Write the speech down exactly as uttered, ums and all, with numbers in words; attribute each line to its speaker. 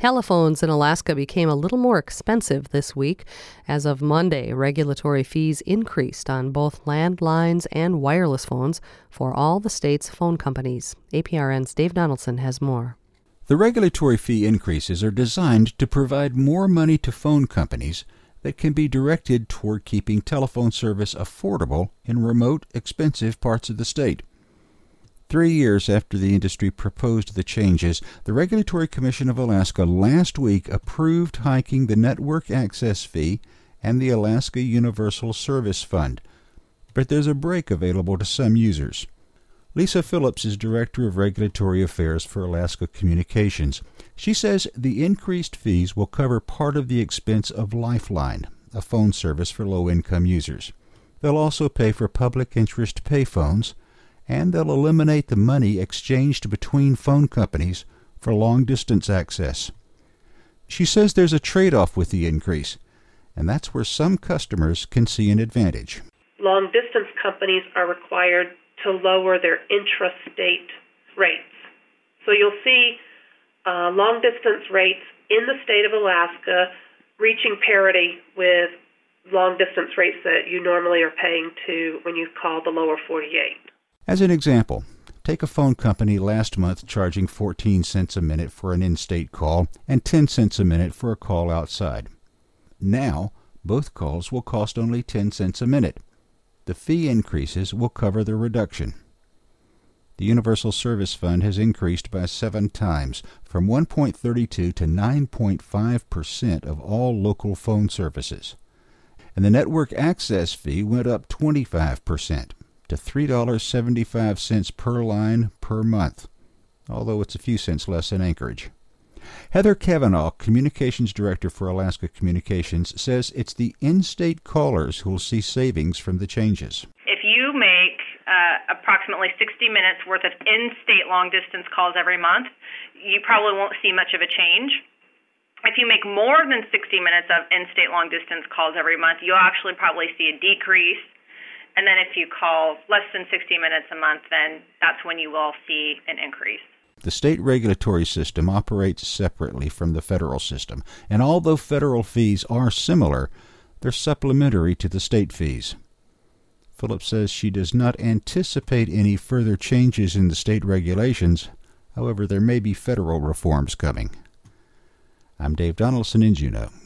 Speaker 1: Telephones in Alaska became a little more expensive this week. As of Monday, regulatory fees increased on both landlines and wireless phones for all the state's phone companies. A P R N's Dave Donaldson has more.
Speaker 2: The regulatory fee increases are designed to provide more money to phone companies that can be directed toward keeping telephone service affordable in remote, expensive parts of the state. Three years after the industry proposed the changes, the Regulatory Commission of Alaska last week approved hiking the network access fee and the Alaska Universal Service Fund. But there's a break available to some users. Lisa Phillips is Director of Regulatory Affairs for Alaska Communications. She says the increased fees will cover part of the expense of Lifeline, a phone service for low-income users. They'll also pay for public interest payphones, and they'll eliminate the money exchanged between phone companies for long-distance access. She says there's a trade-off with the increase, and that's where some customers can see an advantage.
Speaker 3: Long-distance companies are required to lower their intrastate rates. So you'll see uh, long-distance rates in the state of Alaska reaching parity with long-distance rates that you normally are paying to when you call the lower forty-eight.
Speaker 2: As an example, take a phone company last month charging fourteen cents a minute for an in-state call and ten cents a minute for a call outside. Now, both calls will cost only ten cents a minute. The fee increases will cover the reduction. The Universal Service Fund has increased by seven times, from one point three two to nine point five percent of all local phone services. And the network access fee went up twenty-five percent to three dollars and seventy-five cents per line per month, although it's a few cents less in Anchorage. Heather Cavanaugh, Communications Director for Alaska Communications, says it's the in-state callers who will see savings from the changes.
Speaker 4: If you make uh, approximately sixty minutes worth of in-state long-distance calls every month, you probably won't see much of a change. If you make more than sixty minutes of in-state long-distance calls every month, you'll actually probably see a decrease. And then if you call less than sixty minutes a month, then that's when you will see an increase.
Speaker 2: The state regulatory system operates separately from the federal system, and although federal fees are similar, they're supplementary to the state fees. Phillips says she does not anticipate any further changes in the state regulations. However, there may be federal reforms coming. I'm Dave Donaldson in Juneau.